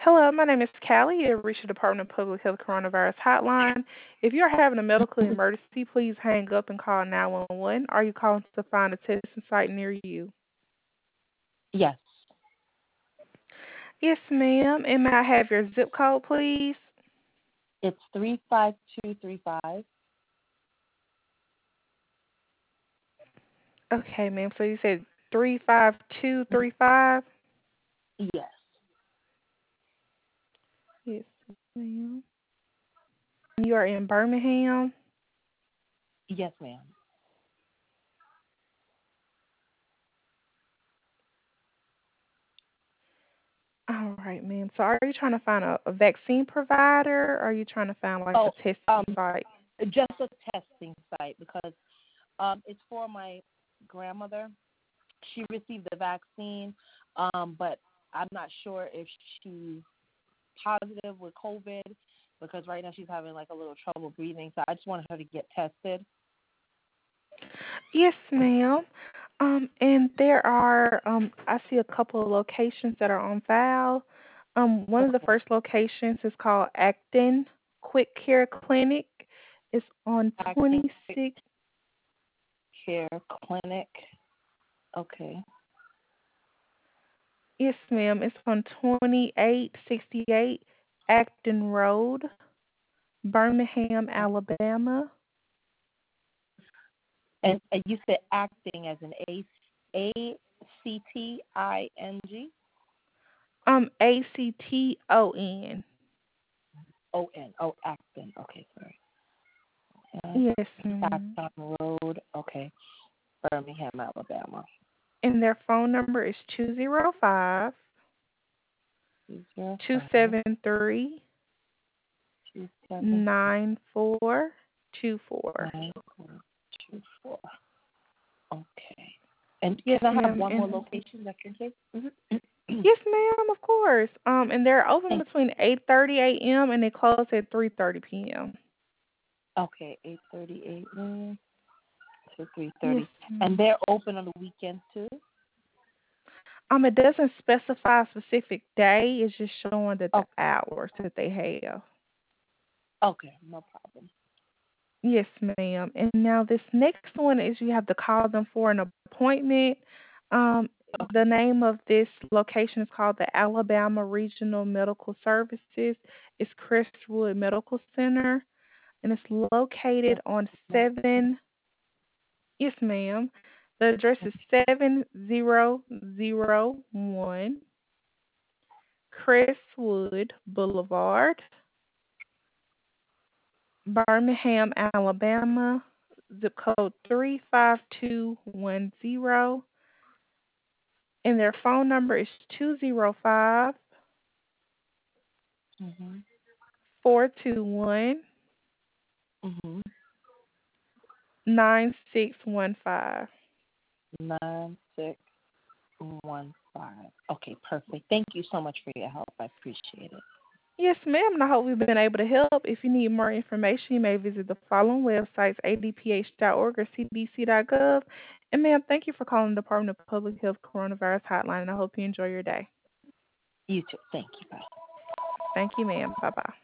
Hello, my name is Callie. You have reached the Department of Public Health Coronavirus Hotline. If you're having a medical emergency, please hang up and call 911. Are you calling to find a testing site near you? Yes, Yes, ma'am. And may I have your zip code, please? it's 35235. Okay, ma'am. So you said 35235? Yes, Yes, ma'am. You are in Birmingham? yes, ma'am. All right, ma'am. So are you trying to find a vaccine provider, or are you trying to find like a Oh, testing site? just a testing site because it's for my grandmother. She received the vaccine, but I'm not sure if she's positive with COVID because right now she's having like a little trouble breathing. So I just wanted her to get tested. Yes, ma'am. And there are, I see a couple of locations that are on file. One of the Okay. first locations is called Acton Quick Care Clinic. It's on Acting Quick 26. Care Clinic. Okay. Yes, ma'am. It's on 2868 Acton Road, Birmingham, Alabama. And you said acting as an ACTING. ACTON. ON. Oh, Acton. Okay, sorry. Yes, ma'am. Acton Road. Okay, Birmingham, Alabama. And their phone number is 205 Zero two five seven three two seven 9424. 9424. Okay. And Yes, can I have ma'am. one more And location that can take? yes, ma'am, of course. And they're open Thank- between 8:30 a.m. and they close at 3:30 p.m. okay, 8:30 a.m. to Yes, 3:30, and ma'am. they're open on the weekends too. It doesn't specify a specific day. It's just showing that the Oh, hours that they have. okay, no problem. Yes, ma'am. And now this next one is you have to call them for an appointment. Um, the Okay. name of this location is called the Alabama Regional Medical Services. It's Crestwood Medical Center, and it's located on Yes. 7. Yes, ma'am. The address is 7001 Crestwood Boulevard, Birmingham, Alabama, zip code 35210, and their phone number is 205 Mhm. 421 Mhm. 9615. 9615. Okay, perfect. Thank you so much for your help. I appreciate it. Yes, ma'am, and I hope we've been able to help. If you need more information, you may visit the following websites: adph.org or cdc.gov. And ma'am, thank you for calling the Department of Public Health Coronavirus Hotline, and I hope you enjoy your day. You too. Thank you. Bye. Thank you, ma'am. Bye-bye.